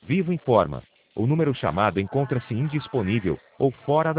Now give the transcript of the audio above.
Vivo informa. O número chamado encontra-se indisponível ou fora da